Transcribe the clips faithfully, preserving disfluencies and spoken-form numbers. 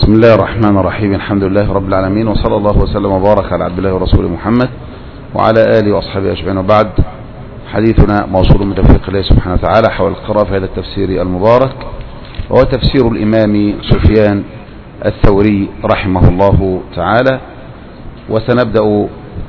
بسم الله الرحمن الرحيم. الحمد لله رب العالمين، وصلى الله وسلم وبارك على عبد الله ورسوله محمد وعلى آله وأصحابه أجمعين، وبعد. حديثنا موصول من توفيق الله سبحانه وتعالى حول القراءة في هذا التفسير المبارك، وهو تفسير الإمام سفيان الثوري رحمه الله تعالى. وسنبدأ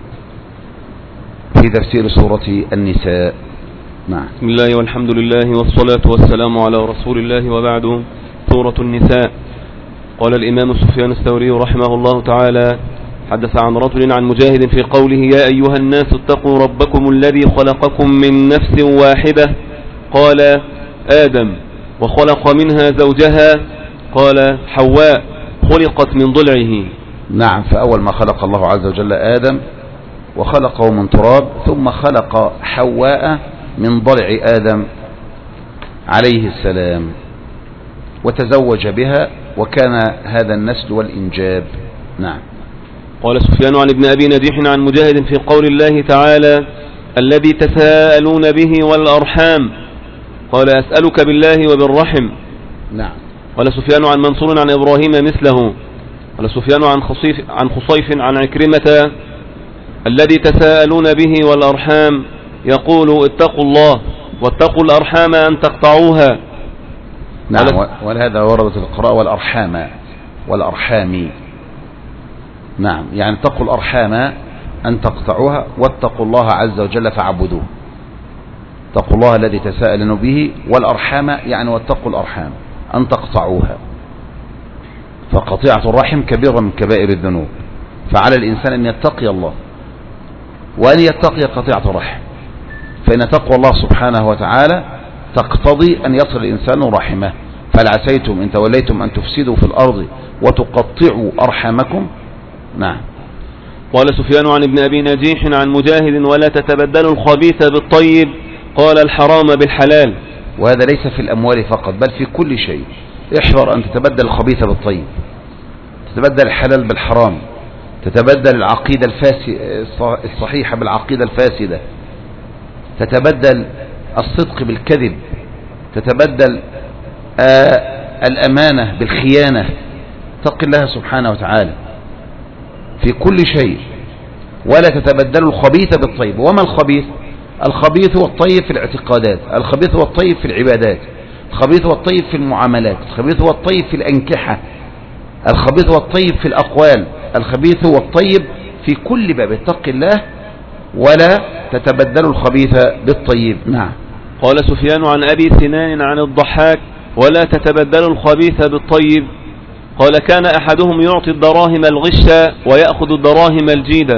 في تفسير سورة النساء. نعم. بسم الله والحمد لله والصلاة والسلام على رسول الله، وبعد. سورة النساء. قال الإمام سفيان الثوري رحمه الله تعالى: حدث عن رجل عن مجاهد في قوله: يا أيها الناس اتقوا ربكم الذي خلقكم من نفس واحدة، قال آدم، وخلق منها زوجها، قال حواء، خلقت من ضلعه. نعم. فأول ما خلق الله عز وجل آدم وخلقه من تراب، ثم خلق حواء من ضلع آدم عليه السلام وتزوج بها، وكان هذا النسل والإنجاب. نعم. قال سفيان عن ابن أبي نجيح عن مجاهد في قول الله تعالى: الذي تساءلون به والأرحام، قال أسألك بالله وبالرحم. نعم. قال سفيان عن منصور عن إبراهيم مثله. قال سفيان عن خصيف عن خصيف عن عكرمة: الذي تساءلون به والأرحام يقول اتقوا الله واتقوا الأرحام أن تقطعوها. نعم. ولهذا وردت القراءة والأرحام والأرحام. نعم، يعني اتقوا الأرحام أن تقطعوها، واتقوا الله عز وجل فاعبدوه. اتقوا الله الذي تساءلون به، والأرحام يعني واتقوا الأرحام أن تقطعوها. فقطيعة الرحم كبيرة من كبائر الذنوب، فعلى الإنسان أن يتقي الله وأن يتقي قطيعة الرحم، فإن تقوى الله سبحانه وتعالى تقتضي أن يصل الإنسان رحمه. فهل عسيتم إن توليتم أن تفسدوا في الأرض وتقطعوا أرحامكم. نعم. قال سفيان عن ابن أبي نجيح عن مجاهد: ولا تتبدلوا الخبيث بالطيب، قال الحرام بالحلال. وهذا ليس في الأموال فقط، بل في كل شيء. احذر أن تتبدل الخبيث بالطيب، تتبدل الحلال بالحرام، تتبدل العقيدة الصحيحة بالعقيدة الفاسدة، تتبدل الصدق بالكذب، تتبدل آه الأمانة بالخيانة. اتق الله سبحانه وتعالى في كل شيء. ولا تتبدلوا الخبيث بالطيب. وما الخبيث؟ الخبيث والطيب في الاعتقادات، الخبيث والطيب في العبادات، الخبيث والطيب في المعاملات، الخبيث والطيب في الأنكحة، الخبيث والطيب في الأقوال، الخبيث والطيب في كل باب. اتق الله ولا تتبدلوا الخبيث بالطيب. نعم. قال سفيان عن أبي سنان عن الضحاك: ولا تتبدلوا الخبيث بالطيب، قال كان أحدهم يعطي الدراهم الغش ويأخذ الدراهم الجيدة.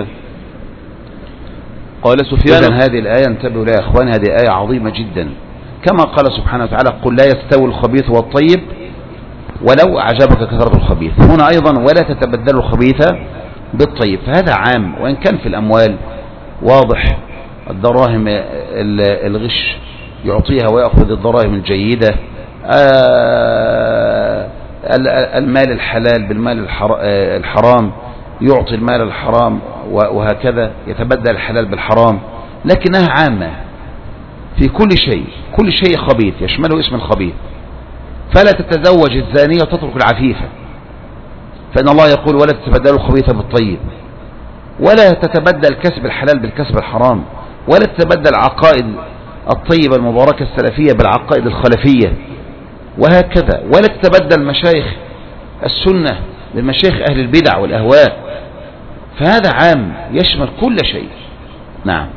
قال سفيان: إذن هذه الآية انتبهوا لها يا أخوان، هذه آية عظيمة جدا. كما قال سبحانه وتعالى: قل لا يستوي الخبيث والطيب ولو أعجبك كثرة الخبيث. هنا أيضا ولا تتبدلوا الخبيث بالطيب، فهذا عام، وإن كان في الأموال واضح. الدراهم الغش يعطيها ويأخذ الدراهم الجيدة، المال الحلال بالمال الحرام يعطي المال الحرام، وهكذا يتبدل الحلال بالحرام. لكنها عامة في كل شيء، كل شيء خبيث يشمله اسم الخبيث. فلا تتزوج الزانية وتترك العفيفة، فإن الله يقول: ولا تتبدلوا الخبيث بالطيب. ولا تتبدل كسب الحلال بالكسب الحرام، ولا تتبدل عقائد الطيبة المباركة السلفية بالعقائد الخلفية، وهكذا. ولا تتبدل مشايخ السنة بمشايخ أهل البدع والأهواء. فهذا عام يشمل كل شيء. نعم.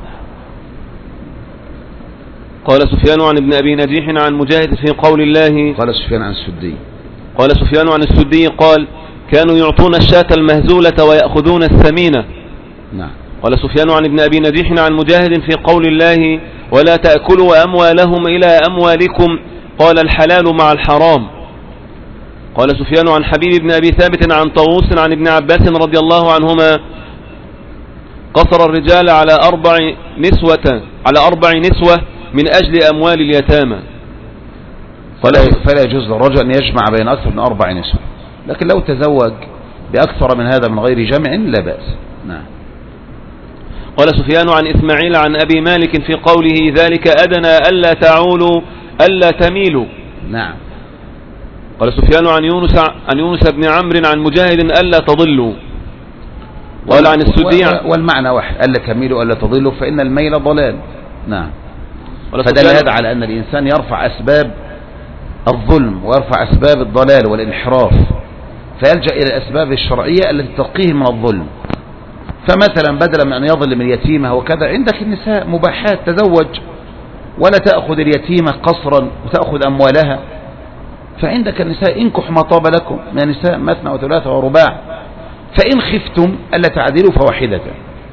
قال سفيان عن ابن أبي نجيح عن مجاهد في قول الله: قال سفيان عن السدي قال سفيان عن السدي قال: كانوا يعطون الشاة المهزولة ويأخذون الثمينة. نعم. قال سفيان عن ابن أبي نجيح عن مجاهد في قول الله: ولا تأكلوا أموالهم إلى أموالكم، قال الحلال مع الحرام. قال سفيان عن حبيب بن أبي ثابت عن طاووس عن ابن عباس رضي الله عنهما: قصر الرجال على أربع نسوة على أربع نسوة من أجل أموال اليتامى. فلا, فلا يجوز للرجل أن يجمع بين أكثر من أربع نسوة، لكن لو تزوج بأكثر من هذا من غير جمع لا بأس. نعم. قال سفيان عن إسماعيل عن أبي مالك في قوله: ذلك أدنى ألا تعولوا ألا تميلوا. نعم. قال سفيان عن يونس عن يونس بن عمرو عن مجاهد ألا تضلوا. قال عن السدي والمعنى واحد، ألا تميلوا ألا تضلوا، فإن الميل ضلال. نعم. فدل هذا على أن الإنسان يرفع أسباب الظلم ويرفع أسباب الضلال والانحراف، فيلجأ إلى الأسباب الشرعية التي تقيه من الظلم. فمثلا بدلا من أن يظلم اليتيمة وكذا، عندك النساء مباحات، تزوج ولا تأخذ اليتيمة قصرا وتأخذ أموالها. فعندك النساء انكح ما طاب لكم من النساء مثنى وثلاثة ورباع، فإن خفتم ألا تعدلوا فواحدة.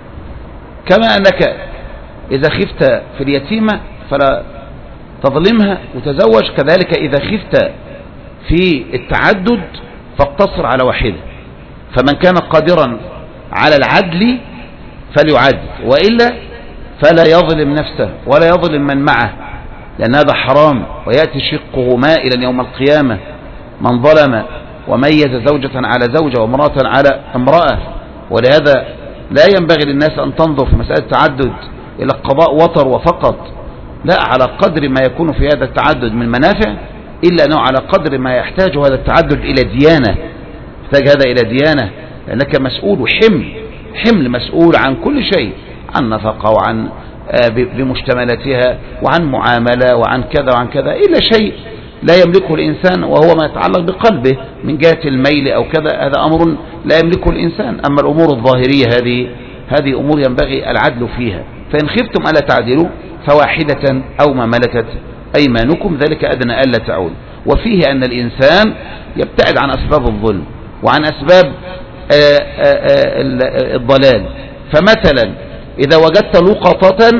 كما أنك إذا خفت في اليتيمة فلا تظلمها وتزوج، كذلك إذا خفت في التعدد فاقتصر على واحدة. فمن كان قادرا على العدل فليعدل، وإلا فلا يظلم نفسه ولا يظلم من معه، لأن هذا حرام، ويأتي شقه مائلا يوم القيامة من ظلم وميز زوجة على زوجة وامرأة على امرأة. ولهذا لا ينبغي للناس أن تنظر في مسألة التعدد إلى القضاء وطر وفقط، لا، على قدر ما يكون في هذا التعدد من منافع، إلا أنه على قدر ما يحتاج هذا التعدد إلى ديانة، يحتاج هذا إلى ديانة، لأنك مسؤول وحمل حمل مسؤول عن كل شيء، عن نفقة وعن بمشتملاتها وعن معاملة وعن كذا وعن كذا، إلا شيء لا يملكه الإنسان وهو ما يتعلق بقلبه من جهة الميل أو كذا، هذا أمر لا يملكه الإنسان. أما الأمور الظاهرية هذه هذه أمور ينبغي العدل فيها. فإن خفتم ألا تعدلوا فواحدة أو ما ملكت أيمانكم ذلك أدنى ألا تعول. وفيه أن الإنسان يبتعد عن أسباب الظلم وعن أسباب آآ آآ الضلال. فمثلا إذا وجدت لقطة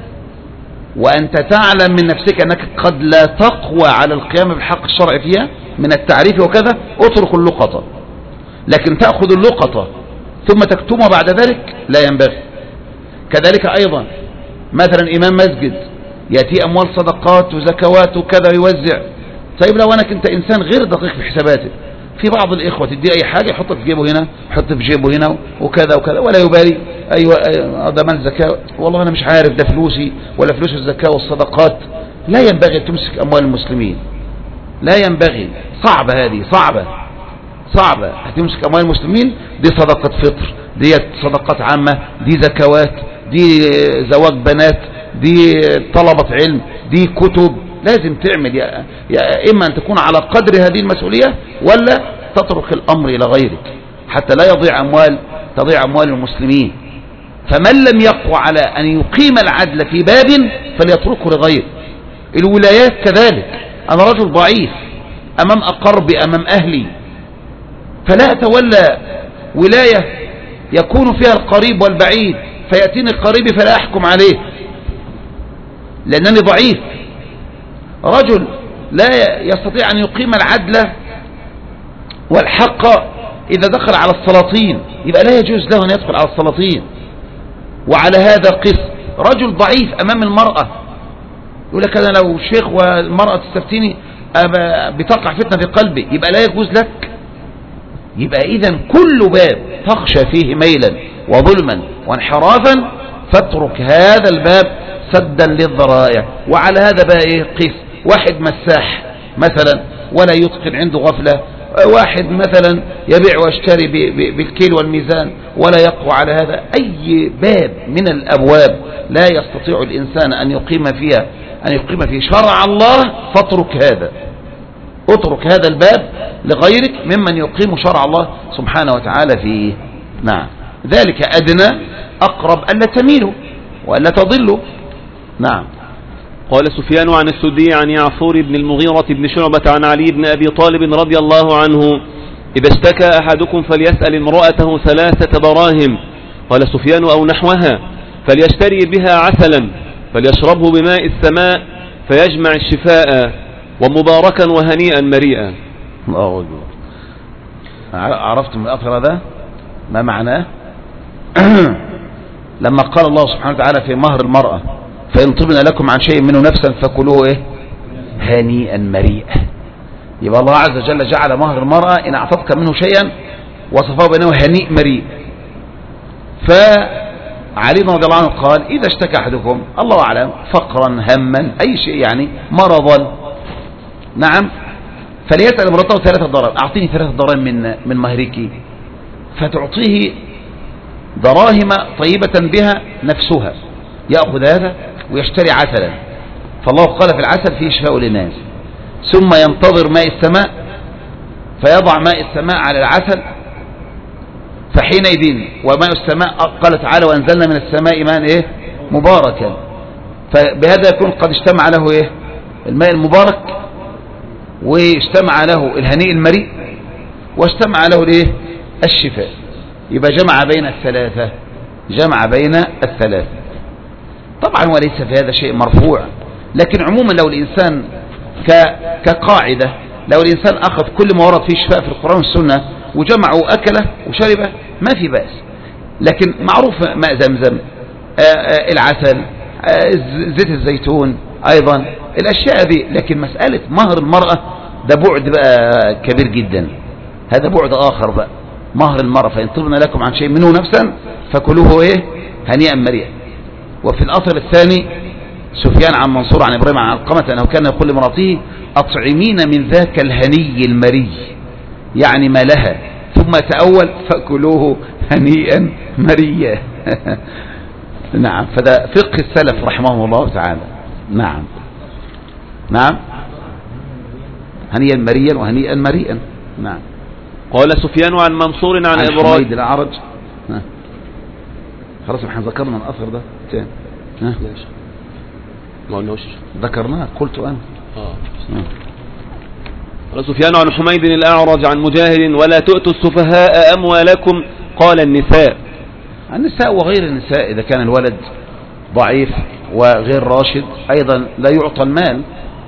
وأنت تعلم من نفسك أنك قد لا تقوى على القيام بالحق الشرعي فيها من التعريف وكذا، اترك اللقطة. لكن تأخذ اللقطة ثم تكتمها بعد ذلك لا ينبغي. كذلك أيضا مثلا إمام مسجد يأتي أموال صدقات وزكوات وكذا يوزع، طيب لو أنك أنت إنسان غير دقيق في حساباتك، في بعض الإخوة تدي أي حاجة يحط في جيبه هنا، يحط في جيبه هنا وكذا وكذا ولا يبالي، أيوة هذا مال زكاة، والله أنا مش عارف ده فلوسي ولا فلوس الزكاة والصدقات. لا ينبغي أن تمسك أموال المسلمين، لا ينبغي. صعبة هذه، صعبة صعبة هتمسك أموال المسلمين. دي صدقة فطر، دي صدقات عامة، دي زكوات، دي زواج بنات، دي طلبة علم، دي كتب. لازم تعمل يا, يا إما أن تكون على قدر هذه المسؤولية ولا تترك الأمر إلى غيرك حتى لا يضيع أموال تضيع أموال المسلمين. فمن لم يقوى على أن يقيم العدل في باب فليتركه لغيره. الولايات كذلك، أنا رجل ضعيف أمام أقربي أمام أهلي، فلا أتولى ولاية يكون فيها القريب والبعيد، فيأتيني قريبي فلا أحكم عليه لأنني ضعيف. رجل لا يستطيع أن يقيم العدل والحق إذا دخل على السلاطين، يبقى لا يجوز له أن يدخل على السلاطين. وعلى هذا قس رجل ضعيف أمام المرأة، يقول لك أنا لو شيخ والمرأة تستفتيني بتقع فتنة في قلبي، يبقى لا يجوز لك. يبقى إذن كل باب تخشى فيه ميلا وظلما وانحرافا فاترك هذا الباب سدا للذرائع. وعلى هذا بقى إيه؟ قس واحد مساح مثلا ولا يتقن، عنده غفلة، واحد مثلا يبيع ويشتري بالكيل والميزان ولا يقوى على هذا. أي باب من الأبواب لا يستطيع الإنسان أن يقيم فيها أن يقيم فيه شرع الله فاترك هذا، اترك هذا الباب لغيرك ممن يقيم شرع الله سبحانه وتعالى فيه. نعم، ذلك أدنى أقرب ألا تميلوا وألا تضلوا. نعم. قال سفيان عن السدي عن يعفور بن المغيرة بن شعبة عن علي بن أبي طالب رضي الله عنه: إذا اشتكى أحدكم فليسأل امرأته ثلاثة دراهم. قال سفيان: أو نحوها، فليشتري بها عسلا فليشربه بماء السماء فيجمع الشفاء، ومباركا وهنيئا مريئا. الله أكبر. عرفتم الأثر هذا ما معناه؟ لما قال الله سبحانه وتعالى في مهر المرأة: فإن طبن لكم عن شيء منه نفسا فكلوه إيه؟ هنيئا مريئا. يبقى الله عز وجل جعل مهر المرأة إن أعطتك منه شيئا وصفه بأنه هنيء مريء. فعلي رضي الله عنه قال: إذا اشتكى أحدكم، الله أعلم، فقرا، هما، أي شيء يعني، مرضا، نعم، فليسأل امرأته ثلاثة دراهم، أعطيني ثلاثة دراهم من من مهرك، فتعطيه دراهم طيبة بها نفسها، يأخذ هذا ويشتري عسلا، فالله قال في العسل فيه شفاء للناس، ثم ينتظر ماء السماء فيضع ماء السماء على العسل، فحينئذ وماء السماء قال تعالى وأنزلنا من السماء ماء إيه مباركا، فبهذا يكون قد اجتمع له إيه الماء المبارك، واجتمع له الهنيء المريء، واجتمع له الإيه الشفاء، يبقى جمع بين الثلاثة، جمع بين الثلاثة. طبعا وليس في هذا شيء مرفوع، لكن عموما لو الإنسان كقاعدة لو الإنسان أخذ كل ما ورد فيه شفاء في القرآن والسنة وجمعه وأكله وشربه ما في بأس، لكن معروف ماء زمزم، العسل، زيت الزيتون أيضا الأشياء دي، لكن مسألة مهر المرأة ده بعد بقى كبير جدا، هذا بعد آخر بقى، مهر المرأة فإن طبنا لكم عن شيء منه نفسا فكلوه إيه هنيئا مريئا. وفي الأثر الثاني سفيان عن منصور عن إبراهيم عن علقمة أنه كان يقول لامرأته أطعمين من ذاك الهني المري، يعني ما لها، ثم تأول فكلوه هنيئا مريا. نعم، فده فقه السلف رحمه الله تعالى. نعم نعم، هنيئا مريا وهنيئا مريئا. نعم. قال سفيان عن منصور عن, عن إبراهيم الأعرج. خلاص احنا ذكرنا الأثر ده تاني. ها ما قلناش ذكرناه قلت أنا. اه قال سفيان عن حميد الأعرج عن مجاهد ولا تؤتوا السفهاء أموالكم قال النساء. النساء وغير النساء إذا كان الولد ضعيف وغير راشد أيضا لا يعطى المال،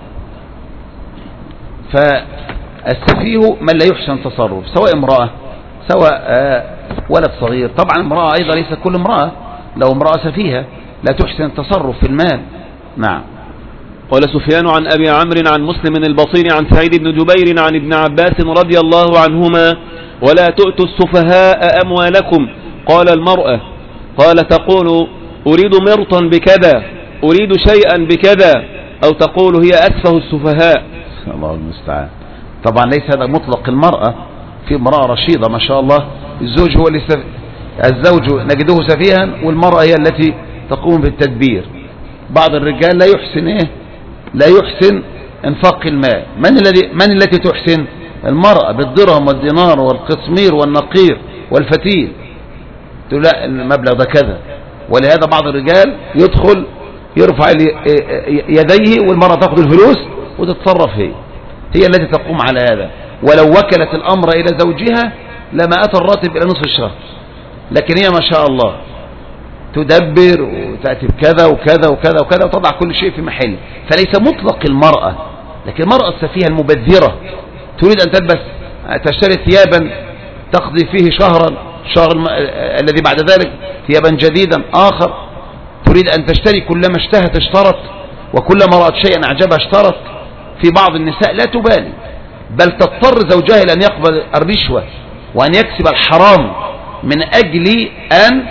فالسفيه من لا يحسن تصرف، سواء امرأة سواء ولد صغير. طبعا امرأة أيضا ليس كل امرأة، لو امرأة سفيهة لا تحسن التصرف في المال. نعم. قال سفيان عن أبي عمرو عن مسلم البصير عن سعيد بن جبير عن ابن عباس رضي الله عنهما ولا تؤتوا السفهاء أموالكم قال المرأة، قال تقول أريد مرطا بكذا، أريد شيئا بكذا، أو تقول هي أسفه السفهاء. الله المستعان. طبعا ليس هذا مطلق المرأة، في امرأة رشيدة ما شاء الله، الزوج هو اللي سف... الزوج نجده سفيها والمرأة هي التي تقوم بالتدبير. بعض الرجال لا يحسن ايه لا يحسن انفاق المال. من الذي من التي تحسن؟ المرأة بالدرهم والدينار والقطمير والنقير والفتيل، تقول لا المبلغ ده كذا. ولهذا بعض الرجال يدخل يرفع يديه والمرأة تأخذ الفلوس وتتصرف هي هي التي تقوم على هذا، ولو وكلت الأمر إلى زوجها لما أتى الراتب إلى نصف الشهر، لكن هي ما شاء الله تدبر وتأتي بكذا وكذا وكذا وكذا وتضع كل شيء في محل. فليس مطلق المرأة، لكن المرأة السفيهة المبذرة تريد أن تلبس تشتري ثيابا تقضي فيه شهرا، الشهر الم... الذي بعد ذلك ثيابا جديدا آخر، تريد أن تشتري كلما اشتهت اشترت، وكلما رأت شيئا أعجبها اشترت. في بعض النساء لا تبالي، بل تضطر زوجها إلى أن يقبل الرشوة وأن يكسب الحرام من أجل أن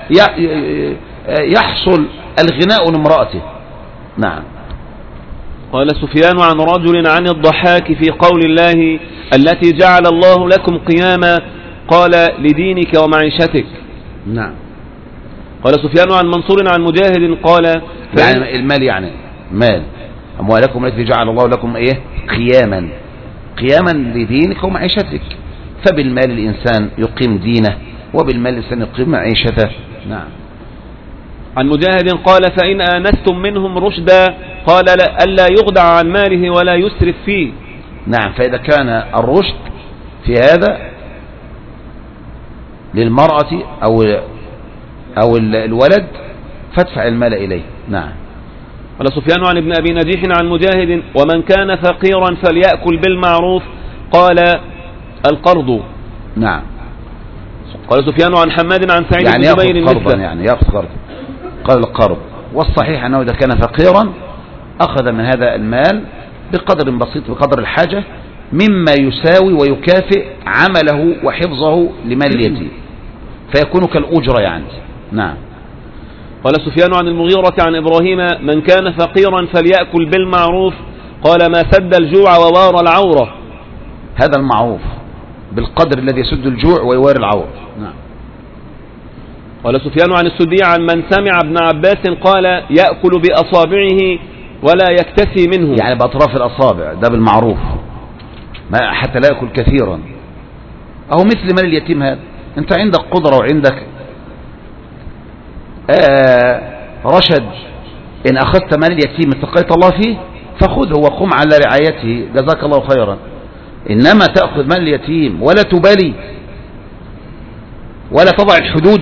يحصل الغناء لامرأته. نعم. قال سفيان عن رجل عن الضحاك في قول الله التي جعل الله لكم قياما قال لدينك ومعيشتك. نعم. قال سفيان عن منصور عن مجاهد قال يعني المال، يعني مال أموالكم التي جعل الله لكم إيه قياما، قياما لدينك ومعيشتك، فبالمال الإنسان يقيم دينه وبالمال الإنسان يقيم معيشته. نعم. عن مجاهد قال فإن آنستم منهم رشدا قال ألا يغدع عن ماله ولا يسرف فيه. نعم. فإذا كان الرشد في هذا للمرأة أو أو الولد فادفع المال إليه. نعم. قال سفيان عن ابن أبي نجيح عن مجاهد ومن كان فقيرا فليأكل بالمعروف قال القرض. نعم. قال سفيان عن حماد عن سعيد يعني بن جبير يأخذ قرضا، يعني يأخذ قرضا قال القرض. والصحيح أنه إذا كان فقيرا أخذ من هذا المال بقدر بسيط بقدر الحاجة مما يساوي ويكافئ عمله وحفظه لمال اليتيم، فيكون كالأجرة يعني. نعم. قال سفيان عن المغيرة عن إبراهيم من كان فقيرا فليأكل بالمعروف قال ما سد الجوع ووار العورة. هذا المعروف بالقدر الذي يسد الجوع ويواري العور. نعم. قال سفيان عن السدي عن من سمع ابن عباس قال يأكل بأصابعه ولا يكتسي منه، يعني بأطراف الأصابع، ده بالمعروف، ما حتى لا يأكل كثيرا. أو مثل مال اليتيم هذا، أنت عندك قدرة وعندك آه رشد، إن أخذت مال اليتيم اتقيت الله فيه فخذه وقم على رعايته، جزاك الله خيرا. إنما تأخذ مال اليتيم ولا تبالي ولا تضع الحدود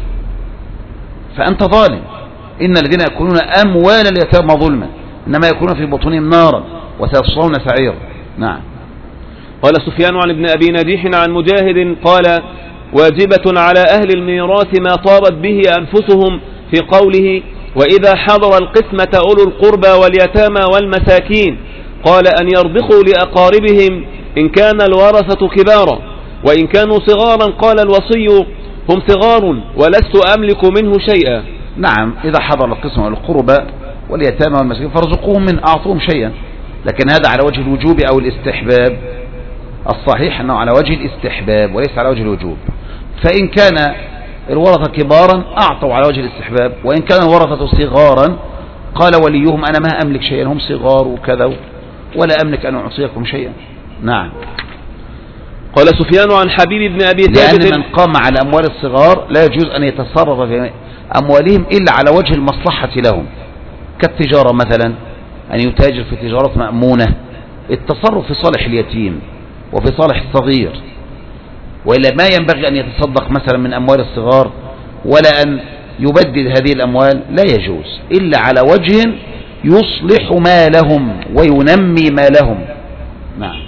فأنت ظالم. إن الذين يأكلون أموال اليتامى ظلما إنما يأكلون في بطونهم نارا وسيصلون سعيرا. نعم. قال سفيان عن ابن أبي نجيح عن مجاهد قال واجبة على أهل الميراث ما طابت به أنفسهم في قوله وإذا حضر القسمة أولو القربى واليتامى والمساكين قال أن يرضخوا لأقاربهم إن كان الورثة كبارا، وإن كانوا صغارا قال الوصي هم صغار ولست أملك منه شيئا. نعم، إذا حضر القسمة أولو القربى واليتامى والمساكين فارزقوهم من أعطوهم شيئا، لكن هذا على وجه الوجوب أو الاستحباب. الصحيح أنه على وجه الاستحباب وليس على وجه الوجوب. فإن كان الورثة كبارا أعطوا على وجه الاستحباب، وإن كان الورثة صغارا قال وليهم أنا ما أملك شيئا، هم صغار وكذا ولا أملك أن أعطيكم شيئا. نعم. قال سفيان عن حبيب بن أبي ثابت لأن من قام على أموال الصغار لا يجوز أن يتصرف في أموالهم إلا على وجه المصلحة لهم، كالتجارة مثلا، أن يتاجر في تجارات مأمونة، التصرف في صالح اليتيم وفي صالح الصغير. وإلا ما ينبغي أن يتصدق مثلا من أموال الصغار ولا أن يبدد هذه الأموال، لا يجوز إلا على وجه يصلح مالهم وينمي مالهم. نعم.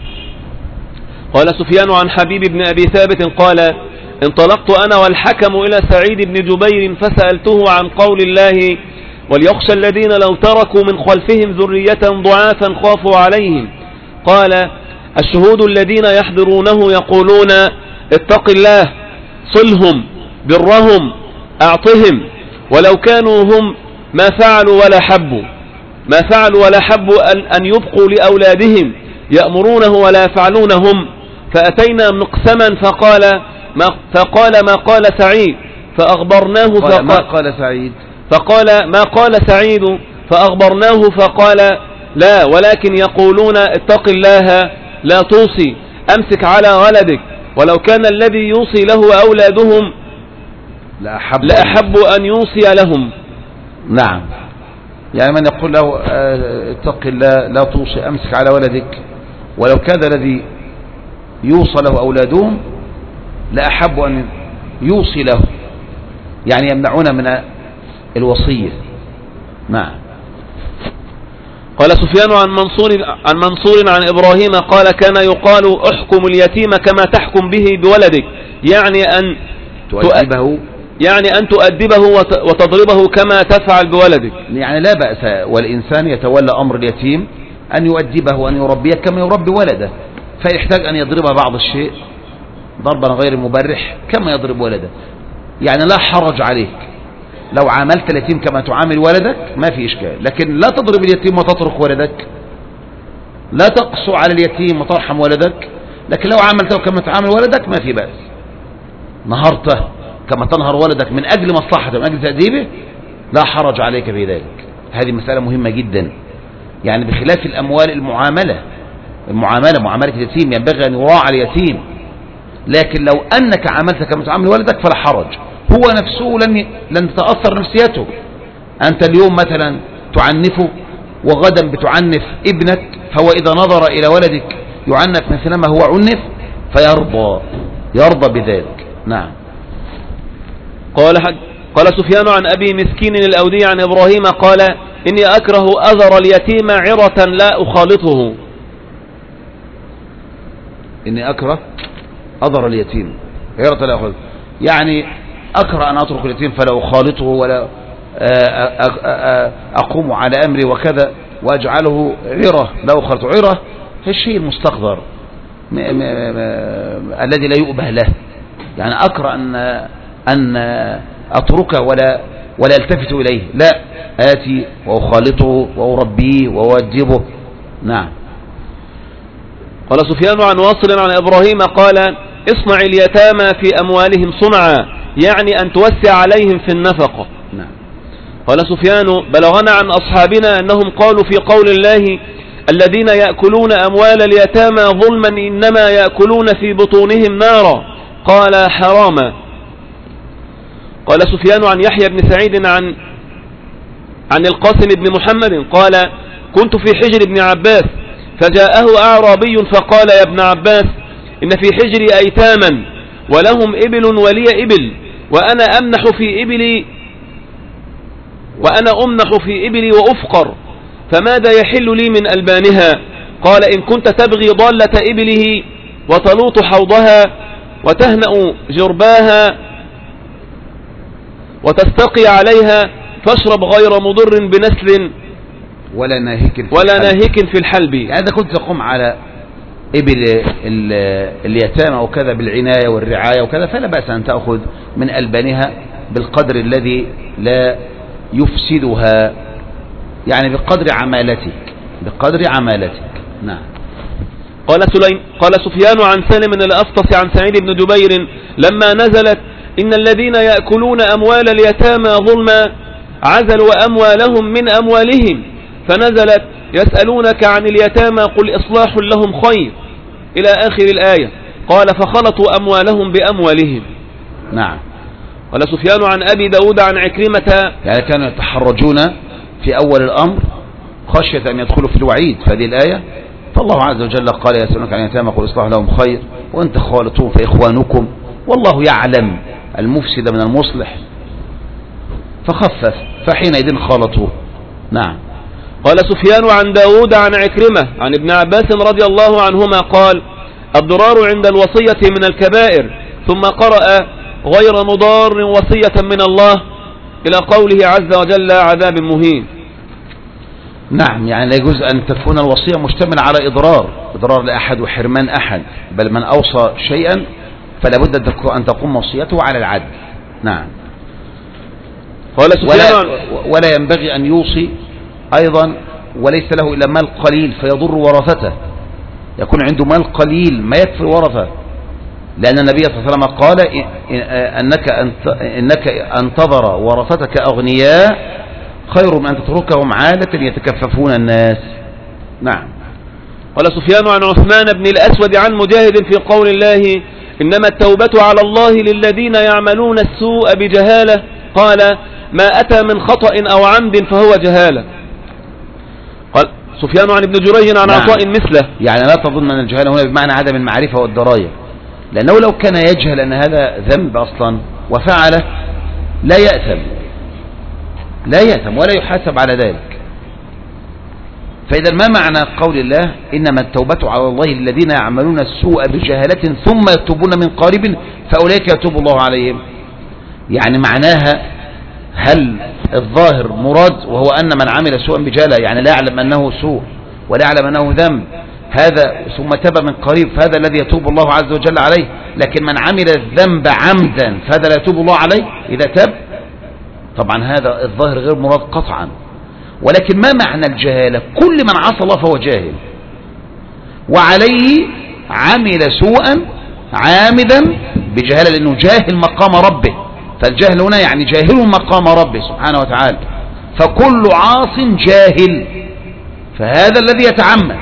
قال سفيان عن حبيب بن أبي ثابت قال انطلقت أنا والحكم إلى سعيد بن جبير فسألته عن قول الله وليخشى الذين لو تركوا من خلفهم ذرية ضعافا خافوا عليهم، قال الشهود الذين يحضرونه يقولون اتق الله صلهم برهم أعطهم، ولو كانوا هم ما فعلوا ولا حبوا ما فعلوا ولا حبوا أن يبقوا لأولادهم يأمرونه ولا يفعلونهم. فأتينا مقسما فقال ما فقال ما قال سعيد فأخبرناه فقال ما قال سعيد فقال ما قال سعيد فأخبرناه فقال لا ولكن يقولون اتق الله لا توصي أمسك على ولدك، ولو كان الذي يوصي له أولادهم لأحب, لأحب أن يوصي لهم. نعم، يعني من يقول له اتق الله لا توصي أمسك على ولدك، ولو كان الذي يوصى له أولادهم لأحب أن يوصي له، يعني يمنعون من الوصية. نعم. قال سفيان عن منصور عن منصور عن إبراهيم قال كان يقال احكم اليتيم كما تحكم به بولدك، يعني أن تؤدبه يعني أن تؤدبه وتضربه كما تفعل بولدك. يعني لا بأس والإنسان يتولى أمر اليتيم أن يؤدبه وأن يربيه كما يربي ولده، فيحتاج أن يضرب بعض الشيء ضربا غير مبرح كما يضرب ولده، يعني لا حرج عليك لو عاملت اليتيم كما تعامل ولدك ما في إشكال، لكن لا تضرب اليتيم وتترك ولدك، لا تقسو على اليتيم وترحم ولدك، لكن لو عاملته كما تعامل ولدك ما في بأس. نهرته كما تنهر ولدك من أجل مصلحته من أجل تأديبه لا حرج عليك في ذلك. هذه مسألة مهمة جدا، يعني بخلاف الأموال المعاملة المعاملة معاملة اليتيم ينبغي أن يراعى اليتيم، لكن لو أنك عاملت كما تعامل ولدك فلا حرج، هو نفسه لن لن تتأثر نفسيته. أنت اليوم مثلا تعنفه وغدا بتعنف ابنك، فهو إذا نظر إلى ولدك يعنف مثلما هو عنف فيرضى يرضى بذلك. نعم. قال قال سفيان عن أبي مسكين الأودي عن إبراهيم قال إني أكره أذر اليتيم عرة لا أخالطه. إني أكره أذر اليتيم عرة لا أخالطه، يعني أكره أن أترك اليتيم فلا أخالطه ولا أقوم على أمري وكذا وأجعله عرة لا أخالطه. عرة هي الشيء المستقذر الذي لا يؤبه له، يعني أكره أن أن أتركه ولا ولا التفت إليه، لا آتي وأخالطه وأربيه وأوجبه. نعم. قال سفيان عن واصل عن إبراهيم قال اصنع اليتامى في أموالهم صنعا، يعني أن توسع عليهم في النفقة. نعم. قال سفيان بلغنا عن أصحابنا أنهم قالوا في قول الله الذين يأكلون أموال اليتامى ظلما إنما يأكلون في بطونهم نارا، قال حراما. قال سفيان عن يحيى بن سعيد عن عن القاسم بن محمد قال كنت في حجر ابن عباس فجاءه أعرابي فقال يا ابن عباس إن في حجري أيتاما ولهم إبل ولي إبل وأنا أمنح في إبلي وأنا أمنح في إبلي وأفقر، فماذا يحل لي من ألبانها؟ قال إن كنت تبغي ضالة إبله وتلوط حوضها وتهنأ جرباها وتستقي عليها فاشرب غير مضر بنسل ولا ناهك في ولا الحلب. ناهك في الحلب. يعني إذا كنت تقوم على إبل اليتامى وكذا بالعناية والرعاية وكذا فلا بأس أن تأخذ من ألبانها بالقدر الذي لا يفسدها، يعني بقدر عمالتك بقدر عمالتك. نعم. قال سليم قال سفيان عن سالم الأفطس عن سعيد بن جبير لما نزلت إن الذين يأكلون أموال اليتامى ظلما عزلوا أموالهم من أموالهم، فنزلت يسألونك عن اليتامى قل إصلاح لهم خير إلى آخر الآية. قال فخلطوا أموالهم بأموالهم. نعم. قال سفيان عن أبي داود عن عكرمة يعني كانوا يتحرجون في أول الأمر خشية أن يدخلوا في الوعيد فهذه الآية، فالله عز وجل قال يسألونك عن اليتامى قل إصلاح لهم خير وأنت خالطون فإخوانكم والله يعلم المفسد من المصلح، فخفف فحينئذ خالطوه. نعم. قال سفيان عن داود عن عكرمة عن ابن عباس رضي الله عنهما قال الضرار عند الوصية من الكبائر، ثم قرأ غير مضار وصية من الله إلى قوله عز وجل عذاب مهين. نعم. يعني لا يجوز أن تكون الوصية مشتملة على إضرار إضرار لأحد وحرمان أحد، بل من أوصى شيئا فلا بد أن تقوم وصيته على العدل. نعم. قال سفيان ولا, ولا ينبغي أن يوصي أيضا وليس له إلا مال قليل فيضر ورثته، يكون عنده مال قليل ما يكفي ورثه، لأن النبي صلى الله عليه وسلم قال أنك إنك أن تضر ورثتك أغنياء خير من أن تتركهم عالة يتكففون الناس. نعم. قال سفيان عن عثمان بن الأسود عن مجاهد في قول الله إنما التوبة على الله للذين يعملون السوء بجهالة، قال ما أتى من خطأ أو عمد فهو جهالة. قال سفيان عن ابن جريج عن نعم. عطاء مثله. يعني لا تظن أن الجهالة هنا بمعنى عدم المعرفة والدراية، لأنه لو كان يجهل أن هذا ذنب أصلا وفعله لا يأثم لا يأثم ولا يحاسب على ذلك. فإذا ما معنى قول الله إنما التوبة على الله للذين يعملون السوء بجهالة ثم يتوبون من قريب فأولئك يتوب الله عليهم؟ يعني معناها هل الظاهر مراد وهو أن من عمل سوءا بجهالة يعني لا يعلم أنه سوء ولا يعلم أنه ذنب هذا ثم تاب من قريب فهذا الذي يتوب الله عز وجل عليه، لكن من عمل الذنب عمدا فهذا لا يتوب الله عليه إذا تاب؟ طبعا هذا الظاهر غير مراد قطعا. ولكن ما معنى الجهالة؟ كل من عصى الله فهو جاهل وعليه عمل سوءا عامدا بجهالة لأنه جاهل مقام ربه، فالجهل هنا يعني جاهل مقام ربه سبحانه وتعالى، فكل عاص جاهل فهذا الذي يتعمد.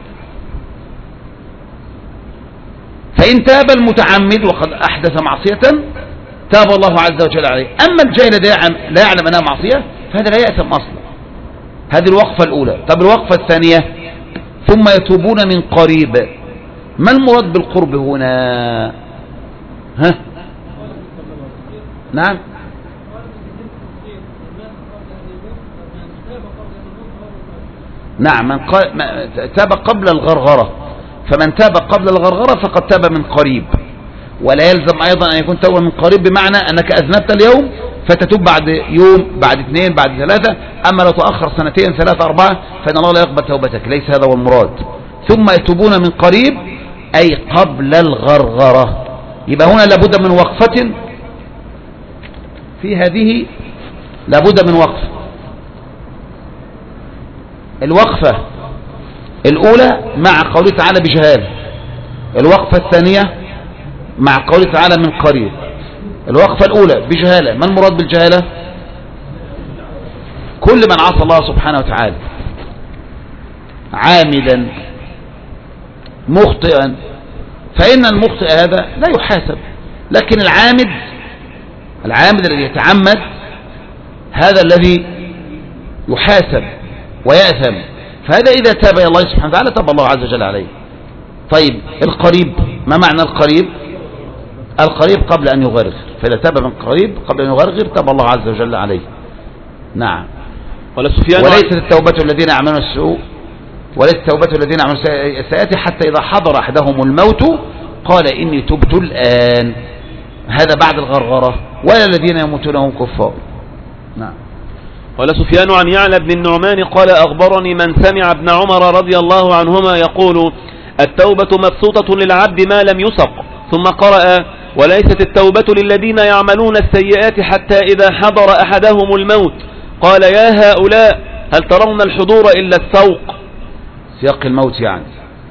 فإن تاب المتعمد وقد أحدث معصية تاب الله عز وجل عليه. أما الجاهل لا يعلم أنها معصية فهذا لا يأثم أصلا. هذه الوقفة الأولى. طب الوقفة الثانية ثم يتوبون من قريب، ما المراد بالقرب هنا؟ ها؟ نعم. نعم. من تاب قبل الغرغرة، فمن تاب قبل الغرغرة فقد تاب من قريب. ولا يلزم أيضا أن يكون توبة من قريب بمعنى أنك أذنبت اليوم فتتوب بعد يوم بعد اثنين بعد ثلاثة، أما لو تأخر سنتين ثلاثة أربعة فإن الله لا يقبل توبتك، ليس هذا هو المراد. ثم يتوبون من قريب أي قبل الغرغرة. يبقى هنا لابد من وقفة، في هذه لابد من وقف. الوقفة الأولى مع قوله تعالى بجهالة، الوقفة الثانية مع قوله تعالى من قريب. الوقفة الأولى بجهالة. ما المراد بالجهالة؟ كل من عصى الله سبحانه وتعالى عامدا مخطئا، فإن المخطئ هذا لا يحاسب، لكن العامد العامد الذي يتعمد هذا الذي يحاسب ويأثم. فهذا إذا تاب إلى الله سبحانه وتعالى تاب الله عز وجل عليه. طيب القريب، ما معنى القريب؟ القريب قبل أن يغرغر، فإذا تاب من قريب قبل أن يغرغر تاب الله عز وجل عليه. نعم. وليست التوبة الذين يعملون السوء وليست التوبة الذين يعملون السيئات حتى إذا حضر أحدهم الموت قال إني تبت الآن، هذا بعد الغرغرة، ولا الذين يموتون هم كفار. نعم. قال سفيان عن يعلى بن النعمان قال أخبرني من سمع ابن عمر رضي الله عنهما يقول التوبة مبسوطة للعبد ما لم يسق، ثم قرأ وليست التوبة للذين يعملون السيئات حتى إذا حضر أحدهم الموت قال يا هؤلاء هل ترون الحضور إلا السوق. سياق الموت يعني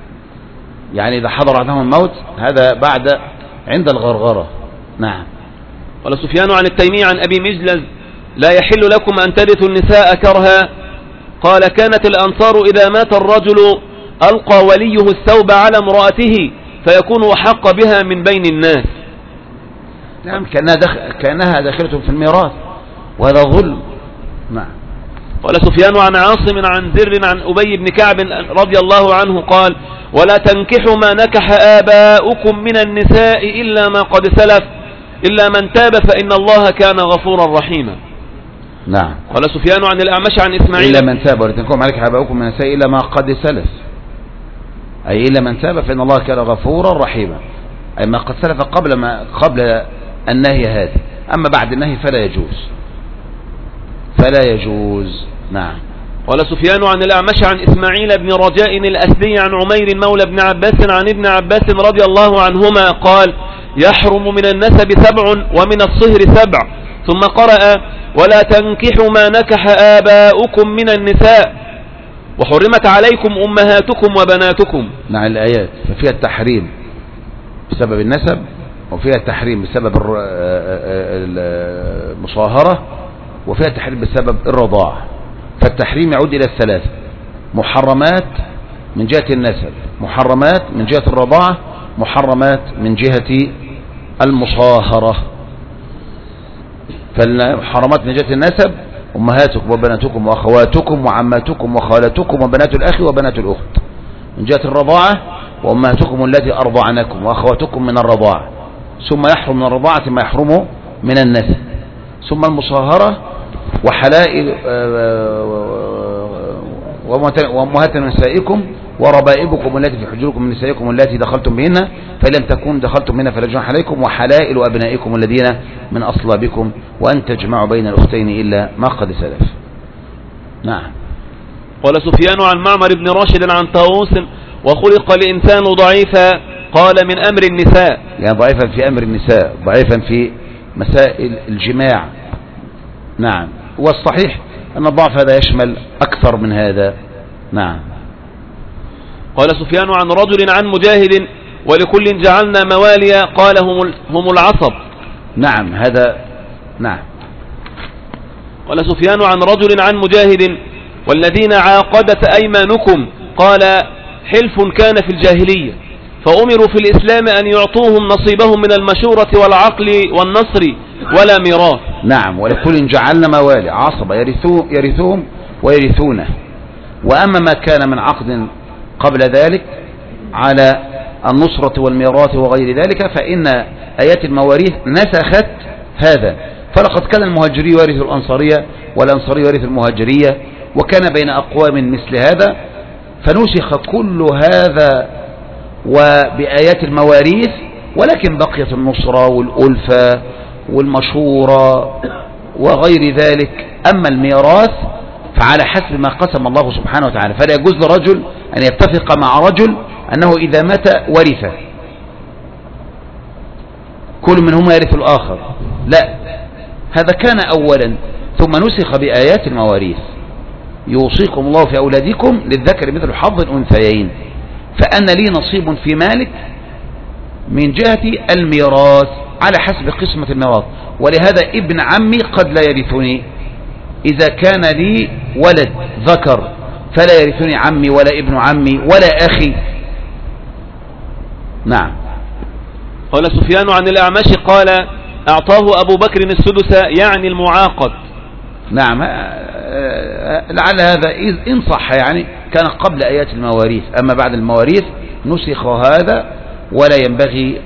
يعني إذا حضر أحدهم الموت هذا بعد عند الغرغرة. نعم. قال سفيان عن التيمي عن أبي مجلز لا يحل لكم أن ترثوا النساء كرها. قال كانت الأنصار إذا مات الرجل ألقى وليه الثوب على امرأته فيكون أحق بها من بين الناس. نعم، كأنها, دخل كأنها داخلة في الميراث، وهذا ظلم. نعم. قال سفيان عن عاصم عن زر عن أبي بن كعب رضي الله عنه قال ولا تنكحوا ما نكح آباؤكم من النساء إلا ما قد سلف إلا من تاب فإن الله كان غفورا رحيما. نعم. قال سفيان عن الأعمش عن إسماعيل إلا من تاب ولا تنكحوا ما نكح آباؤكم من النساء إلا ما قد سلف، أي إلا من تاب فإن الله كان غفورا رحيما، أي ما قد سلف قبل ما قبل النهي هذا، أما بعد النهي فلا يجوز فلا يجوز. نعم. قال سفيان عن الأعمش عن إسماعيل بن رجاء الأسدي عن عمير مولى بن عباس عن ابن عباس رضي الله عنهما قال يحرم من النسب سبع ومن الصهر سبع، ثم قرأ ولا تنكحوا ما نكح آباؤكم من النساء وحرمت عليكم أمهاتكم وبناتكم. نعم. الآيات ففيها التحريم بسبب النسب وفيها التحريم بسبب المصاهرة وفيها التحريم بسبب الرضاعة. فالتحريم يعود إلى الثلاثة: محرمات من جهة النسب، محرمات من جهة الرضاعة، محرمات من جهة المصاهرة. فالمحرمات من جهة النسب أمهاتكم وبناتكم وأخواتكم وعماتكم وخالاتكم وبنات الأخ وبنات الأخت. من جهة الرضاعة وأمهاتكم التي أرضعنكم وأخواتكم من الرضاعة. ثم يحرم من الرضاعة ما يحرم من النسب. ثم المصاهرة وحلائل وأمهات نسائكم وربائبكم التي في حجوركم من نسائكم التي دخلتم بهن فإن لم تكونوا دخلتم بهن فلا جناح عليكم، وحلائل أبنائكم الذين من أصلابكم، وأن تجمعوا بين الأختين إلا ما قد سلف. نعم. قال سفيان عن معمر بن راشد عن طاووس وخلق الإنسان ضعيفا قال من أمر النساء، يعني ضعيفا في أمر النساء، ضعيفا في مسائل الجماع. نعم. والصحيح أن الضعف هذا يشمل أكثر من هذا. نعم. قال سفيان عن رجل عن مجاهد ولكل جعلنا مواليا قال هم هم العصب. نعم. هذا نعم. قال سفيان عن رجل عن مجاهد والذين عاقدت أيمانكم قال حلف كان في الجاهلية فأمروا في الإسلام أن يعطوهم نصيبهم من المشورة والعقل والنصر ولا ميراث. نعم. ولكل جعلنا موالي عصبة يرثو يرثوهم ويرثونه. وأما ما كان من عقد قبل ذلك على النصرة والميراث وغير ذلك فإن آيات المواريث نسخت هذا. فلقد كان المهاجري يورث الأنصارية والأنصاري يورث المهاجرية، وكان بين أقوام مثل هذا، فنسخ كل هذا وبآيات المواريث، ولكن بقيت النصرة والألفة والمشورة وغير ذلك. أما الميراث فعلى حسب ما قسم الله سبحانه وتعالى، فلا يجوز لرجل أن يتفق مع رجل أنه إذا مات ورثه كل منهما يرث الآخر، لا، هذا كان أولا ثم نسخ بآيات المواريث. يوصيكم الله في أولادكم للذكر مثل حظ الأنثيين، فأن لي نصيب في مالك من جهة الميراث على حسب قسمة الميراث. ولهذا ابن عمي قد لا يرثني إذا كان لي ولد ذكر، فلا يرثني عمي ولا ابن عمي ولا أخي. نعم. قال سفيان عن الأعمش قال أعطاه أبو بكر السدس يعني المعاقد. نعم، لعل هذا إن صح يعني كان قبل آيات المواريث، أما بعد المواريث نسخ هذا ولا ينبغي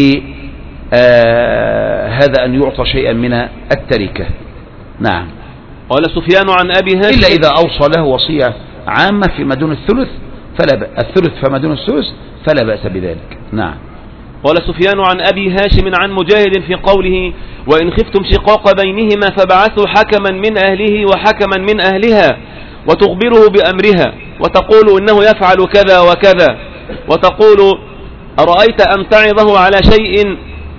لهذا أن يعطى شيئا من التركة. نعم. قال سفيان عن أبي هاشم إلا إذا أوصى له وصية عامة فيما دون الثلث فلا بأس، الثلث فما دون الثلث فلا بأس بذلك. نعم. قال سفيان عن أبي هاشم عن مجاهد في قوله وإن خفتم شقاق بينهما فبعثوا حكما من أهله وحكما من أهلها وتخبره بأمرها وتقول إنه يفعل كذا وكذا، وتقول أرأيت أن تعظه على شيء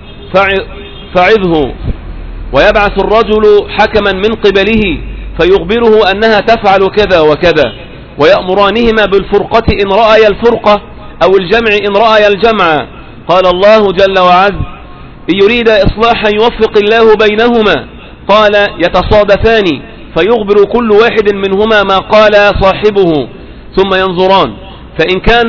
فعظه، ويبعث الرجل حكما من قبله فيخبره أنها تفعل كذا وكذا، ويأمرانهما بالفرقة إن رأي الفرقة أو الجمع إن رأي الجمع. قال الله جل وعز إن يريد إصلاحا يوفق الله بينهما. قال يتصادفان فيخبر كل واحد منهما ما قال صاحبه ثم ينظران، فإن كان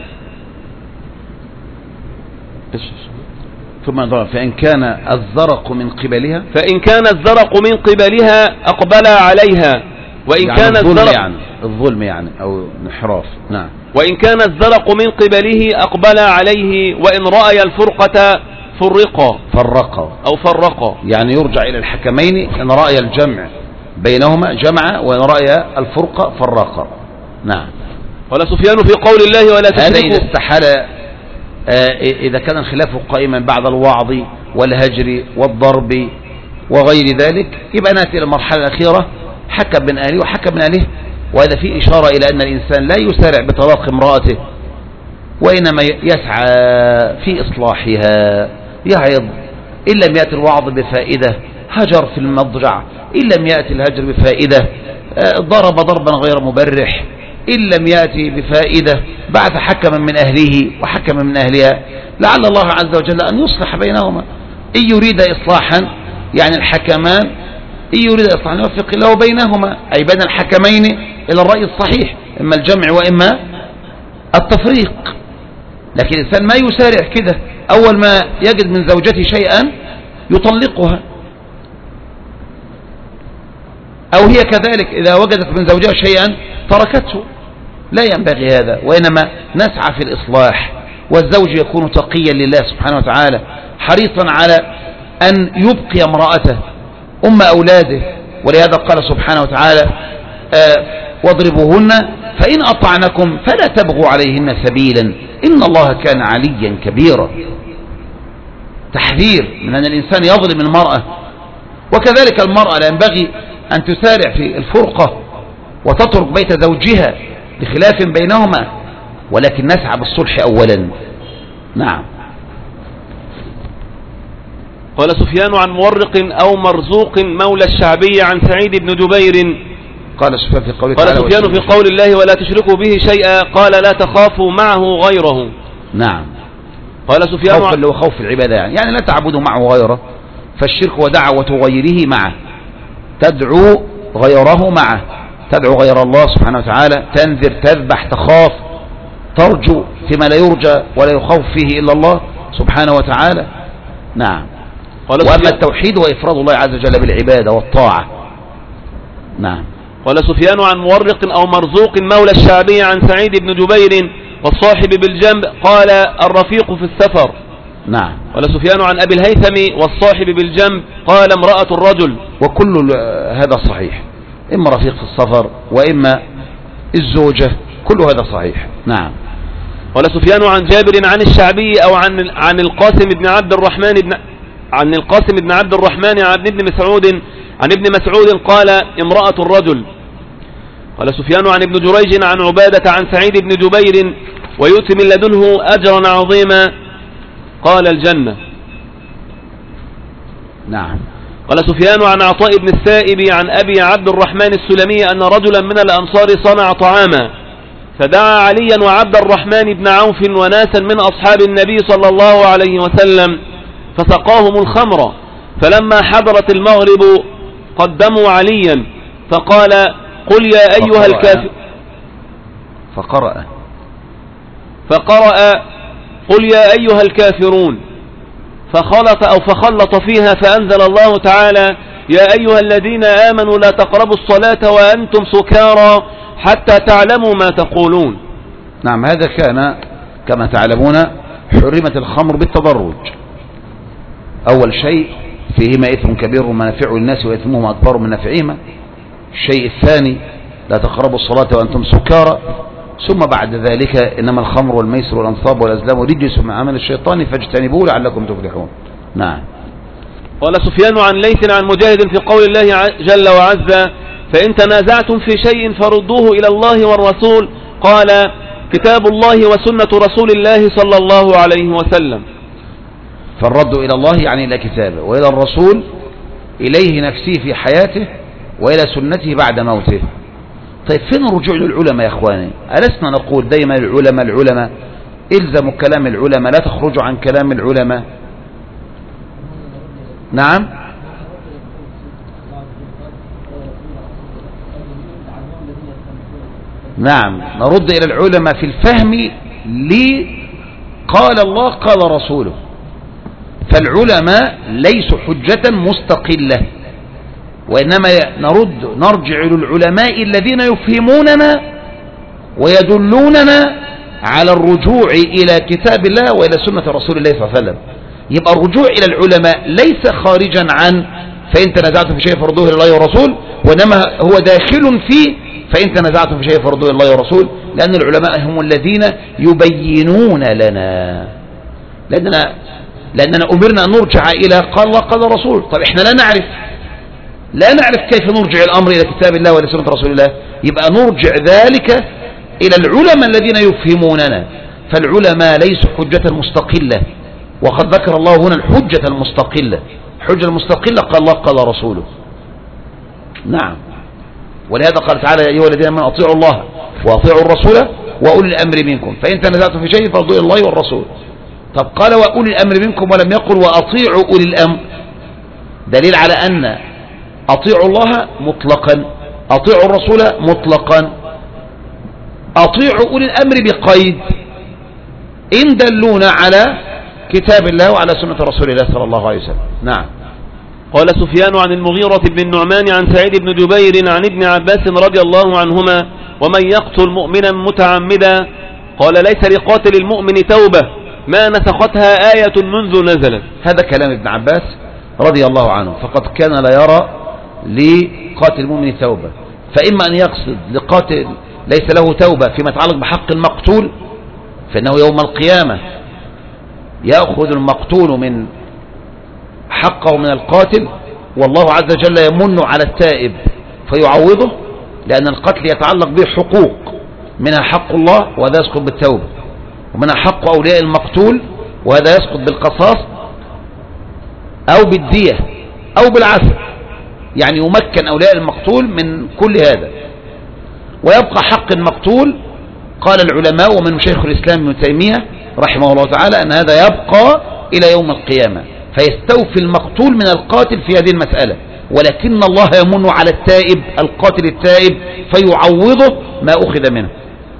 ثم ينظران فإن كان الزرق من قبلها فإن كان الزرق من قبلها أقبل عليها، وإن يعني كان الظلم الزرق يعني الظلم يعني أو انحراف. نعم. وإن كان الزرق من قبله أقبل عليه، وإن رأي الفرقة فرقا فرقا أو فرقا، يعني يرجع إلى الحكمين إن رأي الجمع بينهما جمع وإن رأي الفرقة فرقا. نعم. قال سفيان في قول الله ولا تشركوا، هذا إذا استحال إذا كان الخلاف قائما بعد الوعظ والهجر والضرب وغير ذلك، يبقى نأتي إلى المرحلة الأخيرة حكم من أهله وحكم من أهله. وهذا فيه إشارة إلى أن الإنسان لا يسارع بطلاق امرأته، وإنما يسعى في إصلاحها، يعظ إن لم يأتي الوعظ بفائدة هجر في المضجع، إن لم يأتي الهجر بفائدة ضرب ضربا غير مبرح، إن لم يأتي بفائدة بعث حكما من أهله وحكما من أهلها، لعل الله عز وجل أن يصلح بينهما. إن يريد إصلاحا يعني الحكمان إن يريد إصلاحا يوفق الله بينهما، أي بين الحكمين إلى الرأي الصحيح، إما الجمع وإما التفريق. لكن الإنسان ما يسارع كده، أول ما يجد من زوجته شيئا يطلقها، أو هي كذلك إذا وجدت من زوجها شيئا تركته. لا ينبغي هذا، وإنما نسعى في الإصلاح، والزوج يكون تقيا لله سبحانه وتعالى حريصا على أن يبقي امرأته أم أولاده. ولهذا قال سبحانه وتعالى آه واضربوهن فإن أطعنكم فلا تبغوا عليهن سبيلا إن الله كان عليا كبيرا. تحذير من أن الإنسان يظلم المرأة. وكذلك المرأة لا ينبغي أن تسارع في الفرقة وتترك بيت زوجها لخلاف بينهما، ولكن نسعى بالصلح أولا. نعم. قال سفيان عن مورق أو مرزوق مولى الشعبي عن سعيد بن جبير قال سفيان في قوله قال سفيان في قول الله ولا تشركوا به شيئا قال لا تخافوا معه غيره. نعم. قال سفيان خوف اللي هو خوف العبادة يعني, يعني لا تعبدوا معه غيره، فالشرك ودعوة غيره معه، تدعو غيره معه، تدعو غير الله سبحانه وتعالى، تنذر تذبح تخاف ترجو فيما لا يرجى ولا يخاف فيه إلا الله سبحانه وتعالى. نعم. وأما التوحيد وإفراد الله عز وجل بالعبادة والطاعة. نعم. قال سفيان عن مورق أو مرزوق مولى الشعبي عن سعيد بن جبير والصاحب بالجنب قال الرفيق في السفر. نعم. قال سفيان عن أبي الهيثم والصاحب بالجنب قال امرأة الرجل. وكل هذا صحيح، إما رفيق في السفر وإما الزوجة، كل هذا صحيح. نعم. قال سفيان عن جابر عن الشعبي أو عن عن القاسم بن عبد الرحمن بن عن القاسم بن عبد الرحمن عن ابن مسعود عن ابن مسعود قال امرأة الرجل. قال سفيان عن ابن جريج عن عبادة عن سعيد بن جبير ويؤتي من لدنه أجرا عظيما قال الجنة. نعم. قال سفيان عن عطاء بن السائب عن أبي عبد الرحمن السلمي أن رجلا من الأنصار صنع طعاما فدعا عليا وعبد الرحمن بن عوف وناسا من أصحاب النبي صلى الله عليه وسلم فسقاهم الخمر، فلما حضرت المغرب قدموا عليا فقال قل يا أيها الكافر فقرأ فقرأ قل يا أيها الكافرون فخلط أو فخلط فيها فأنزل الله تعالى يا أيها الذين آمنوا لا تقربوا الصلاة وأنتم سكارى حتى تعلموا ما تقولون. نعم، هذا كان كما تعلمون حرمت الخمر بالتدرج. أول شيء فيهما إثم كبير ومنافع للناس وإثمهما أكبر من نفعهما. الشيء الثاني لا تقربوا الصلاة وأنتم سكارى، ثم بعد ذلك إنما الخمر والميسر والأنصاب والأزلام رجس من عمل الشيطان فاجتنبوه لعلكم تفلحون. نعم. قال سفيان عن ليث عن مجاهد في قول الله جل وعز فإن تنازعتم في شيء فردوه إلى الله والرسول، قال كتاب الله وسنة رسول الله صلى الله عليه وسلم. فالرد إلى الله يعني إلى كتابه، وإلى الرسول إليه نفسه في حياته، وإلى سنته بعد موته. طيب فين الرجوع للعلماء يا إخواني؟ ألسنا نقول دايما العلماء العلماء إلزموا كلام العلماء، لا تخرجوا عن كلام العلماء. نعم. نعم، نرد إلى العلماء في الفهم لي قال الله قال رسوله. فالعلماء ليسوا حجة مستقلة، وإنما نرد نرجع للعلماء الذين يفهموننا ويدلوننا على الرجوع إلى كتاب الله وإلى سنة رسول الله صلى الله عليه وسلم. يبقى الرجوع إلى العلماء ليس خارجا عن فإن تنازعتم في شيء فردوه إلى الله والرسول، وإنما هو داخل فيه فإن تنازعتم في شيء فردوه إلى الله والرسول، لأن العلماء هم الذين يبينون لنا، لأننا لأننا أمرنا أن نرجع إلى قال الله قال الرسول. طب إحنا لا نعرف لا نعرف كيف نرجع الأمر إلى كتاب الله وإلى سنة رسول الله، يبقى نرجع ذلك إلى العلماء الذين يفهموننا. فالعلماء ليسوا حجة مستقلة، وقد ذكر الله هنا الحجة المستقلة. الحجة المستقلة قال الله قال رسوله. نعم، ولهذا قال تعالى يا أيها الذين آمنوا أطيعوا الله وأطيعوا الرسول وأولي الأمر منكم فإن تنازعتم في شيء فارجعوا إلى الله والرسول. طب قال وأولي الأمر منكم ولم يقل وأطيعوا أولي الأمر، دليل على أن أطيعوا الله مطلقا، أطيعوا الرسول مطلقا، أطيعوا أولي الأمر بقيد إن دلونا على كتاب الله وعلى سنة رسول الله صلى الله عليه وسلم. نعم. قال سفيان عن المغيرة بن النعمان عن سعيد بن جبير عن ابن عباس رضي الله عنهما ومن يقتل مؤمنا متعمدا قال ليس لقاتل المؤمن توبة ما نسختها آية منذ نزلت. هذا كلام ابن عباس رضي الله عنه، فقد كان لا يرى لقاتل المؤمن توبة، فإما أن يقصد لقاتل ليس له توبة فيما يتعلق بحق المقتول، فإنه يوم القيامة يأخذ المقتول من حقه من القاتل، والله عز وجل يمن على التائب فيعوضه، لأن القتل يتعلق به حقوق، منها حق الله وهذا يسقط بالتوبة، ومنها حق أولياء المقتول وهذا يسقط بالقصاص أو بالدية أو بالعفو، يعني يمكن أولياء المقتول من كل هذا. ويبقى حق المقتول قال العلماء ومن شيخ الإسلام ابن تيمية رحمه الله تعالى أن هذا يبقى إلى يوم القيامة، فيستوفي المقتول من القاتل في هذه المسألة، ولكن الله يمن على التائب القاتل التائب فيعوضه ما أخذ منه.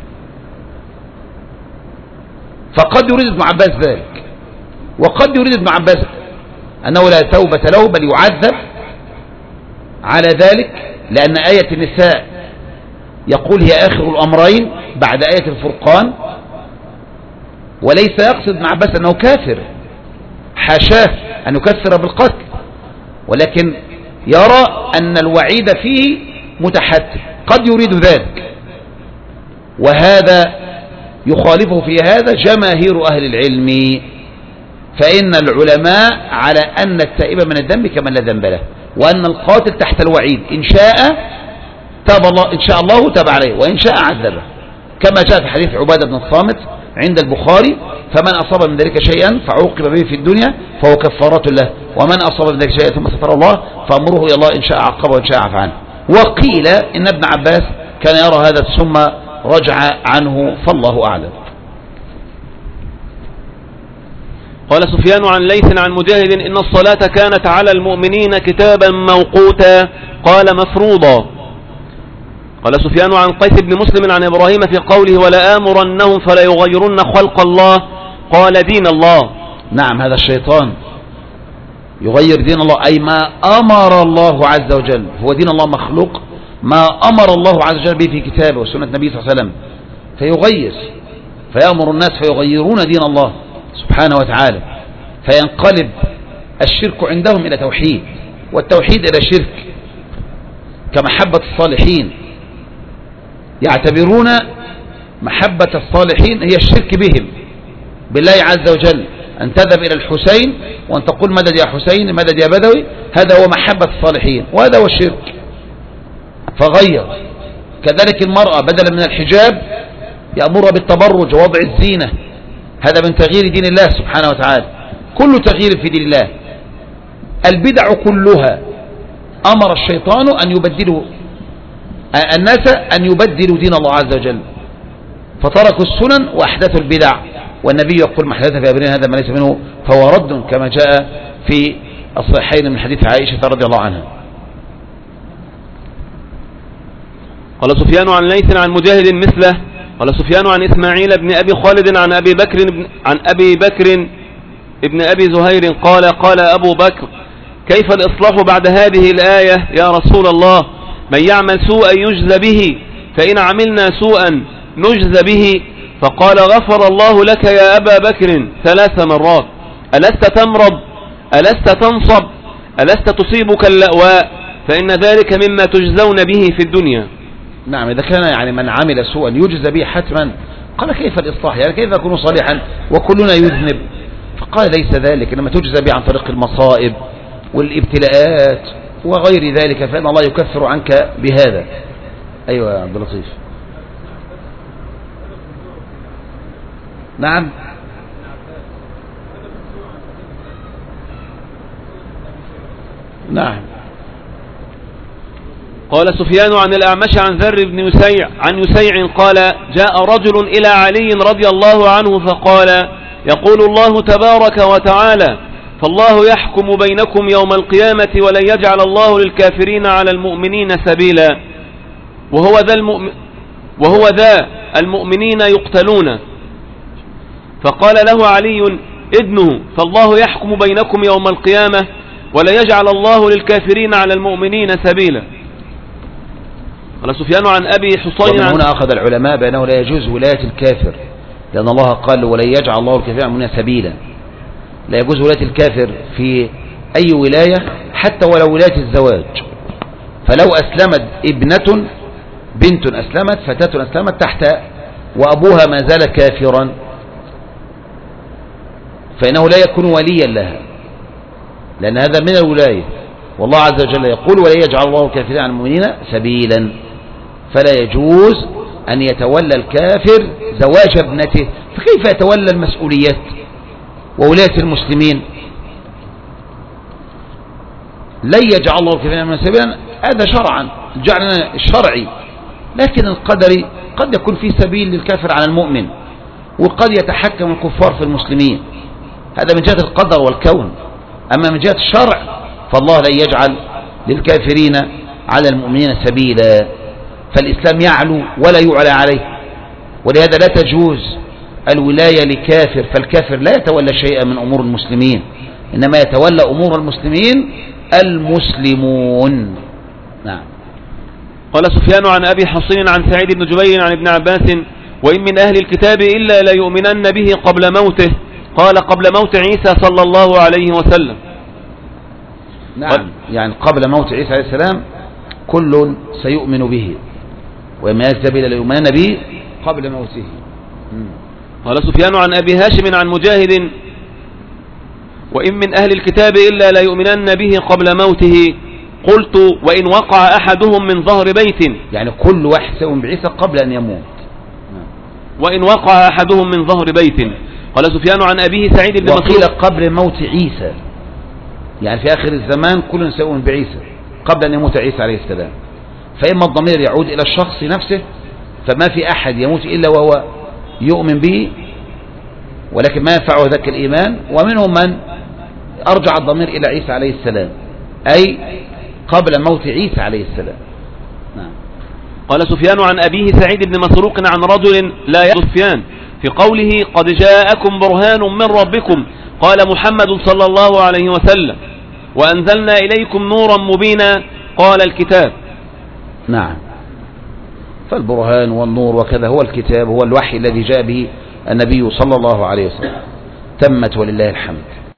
فقد يريد ابن عباس ذلك، وقد يريد ابن عباس أنه لا توبة له بل يعذب على ذلك، لأن آية النساء يقول هي آخر الأمرين بعد آية الفرقان، وليس يقصد ابن عباس أنه كافر، حاشاه أن يكفر بالقتل، ولكن يرى أن الوعيد فيه متحتم، قد يريد ذلك، وهذا يخالفه في هذا جماهير أهل العلم، فإن العلماء على أن التائب من الذنب كمن لا ذنب له، وأن القاتل تحت الوعيد إن شاء تاب الله إن شاء الله تاب عليه وإن شاء عذبه، كما جاء في حديث عبادة بن الصامت عند البخاري فمن أصاب من ذلك شيئا فعوقب به في الدنيا فهو كفارة له، ومن أصاب من ذلك شيئا ثم ستر الله فأمره إلى الله إن شاء عقبه وإن شاء عفى عنه. وقيل إن ابن عباس كان يرى هذا ثم رجع عنه، فالله أعلم. قال سفيان عن ليث عن مجاهد إن الصلاة كانت على المؤمنين كتابا موقوتا، قال مفروضا. قال سفيان عن قيس بن مسلم عن إبراهيم في قوله ولا آمرنهم فلا يغيرن خلق الله، قال دين الله. نعم، هذا الشيطان يغير دين الله، أي ما أمر الله عز وجل. هو دين الله مخلوق، ما أمر الله عز وجل به في كتابه وسنة النبي صلى الله عليه وسلم، فيغير، فيأمر الناس فيغيرون دين الله سبحانه وتعالى، فينقلب الشرك عندهم إلى توحيد، والتوحيد إلى شرك، كمحبة الصالحين. يعتبرون محبة الصالحين هي الشرك بهم، بالله عز وجل، أن تذهب إلى الحسين وأن تقول مدد يا حسين، مدد يا بدوي، هذا هو محبة الصالحين، وهذا هو الشرك. فغير. كذلك المرأة بدلا من الحجاب يأمرها بالتبرج ووضع الزينة، هذا من تغيير دين الله سبحانه وتعالى. كل تغيير في دين الله. البدع كلها أمر الشيطان أن يبدلوا الناس، أن يبدلوا دين الله عز وجل، فتركوا السنن وأحدثوا البدع، والنبي يقول ما حدث في أمرنا هذا ما ليس منه فهو رد، كما جاء في الصحيحين من حديث عائشة رضي الله عنها. قال سفيان عن ليث عن مجاهد مثله. قال سفيان عن إسماعيل بن أبي خالد عن أبي بكر عن أبي بكر ابن أبي زهير قال قال أبو بكر كيف الإصلاح بعد هذه الآية يا رسول الله؟ من يعمل سوءا يجزى به، فإن عملنا سوءا نجزى به. فقال غفر الله لك يا أبا بكر ثلاث مرات، ألست تمرض، ألست تنصب، ألست تصيبك اللأواء، فإن ذلك مما تجزون به في الدنيا. نعم، إذا كان يعني من عمل سوءا يجزى به حتما، قال كيف الإصلاح؟ يعني كيف أكون صالحا وكلنا يذنب؟ فقال ليس ذلك، إنما تجزى به عن طريق المصائب والابتلاءات وغير ذلك، فإن الله يكفر عنك بهذا. أيوة يا عبد اللطيف. نعم. نعم. قال سفيان عن الأعمش عن ذر بن يسيع عن يسيع قال جاء رجل إلى علي رضي الله عنه فقال يقول الله تبارك وتعالى فالله يحكم بينكم يوم القيامة ولن يجعل الله للكافرين على المؤمنين سبيلا، وهو ذا, المؤمن وهو ذا المؤمنين يقتلون. فقال له علي ابنه فالله يحكم بينكم يوم القيامة ولا يجعل الله للكافرين على المؤمنين سبيلا. قال سفيان عن أبي حصين هنا أخذ العلماء بأنه لا يجوز ولاية الكافر، لأن الله قال ولا يجعل الله للكافرين على المؤمنين سبيلا. لا يجوز ولاية الكافر في أي ولاية حتى ولو ولاية الزواج. فلو أسلمت ابنة بنت أسلمت فتاة أسلمت تحت وأبوها ما زال كافرا فإنه لا يكون وليا لها، لأن هذا من الولاية. والله عز وجل يقول ولا يجعل الله الكافرين على المؤمنين سبيلا، فلا يجوز أن يتولى الكافر زواج ابنته، فكيف يتولى المسؤوليات وولاية المسلمين؟ لن يجعل الله الكافرين على المؤمنين سبيلا، هذا شرعا جعلنا الشرعي، لكن القدري قد يكون في سبيل للكافر على المؤمن، وقد يتحكم الكفار في المسلمين، هذا من جهة القدر والكون. أما من جهة الشرع فالله لا يجعل للكافرين على المؤمنين سبيلا، فالإسلام يعلو ولا يعلى عليه، ولهذا لا تجوز الولاية لكافر، فالكافر لا يتولى شيئا من أمور المسلمين، إنما يتولى أمور المسلمين المسلمون. نعم. قال سفيان عن أبي حصين عن سعيد بن جبير عن ابن عباس وإن من أهل الكتاب إلا ليؤمنن به قبل موته، قال قبل موت عيسى صلى الله عليه وسلم. نعم، يعني قبل موت عيسى عليه السلام كل سيؤمن به، وما يكتب إلا ليؤمنن به قبل موته. قال سفيان عن أبي هاشم عن مجاهد وإن من أهل الكتاب إلا ليؤمنن به قبل موته، قلت وإن وقع أحدهم من ظهر بيت، يعني كل واحد سيؤمن بعيسى قبل أن يموت. وإن وقع أحدهم من ظهر بيت. قال سفيان عن أبيه سعيد بن مسروق وقيل قبل موت عيسى، يعني في آخر الزمان كل سيؤمن بعيسى قبل أن يموت عيسى عليه السلام، فإما الضمير يعود إلى الشخص نفسه فما في أحد يموت إلا وهو يؤمن به، ولكن ما ينفعه ذاك الإيمان. ومنهم من أرجع الضمير إلى عيسى عليه السلام، أي قبل موت عيسى عليه السلام. نعم. قال سفيان عن أبيه سعيد بن مسروق عن رجل لا يعرف سفيان في قوله قد جاءكم برهان من ربكم، قال محمد صلى الله عليه وسلم وأنزلنا إليكم نورا مبينا، قال الكتاب. نعم. فالبرهان والنور وكذا هو الكتاب، هو الوحي الذي جاء به النبي صلى الله عليه وسلم. تمت ولله الحمد.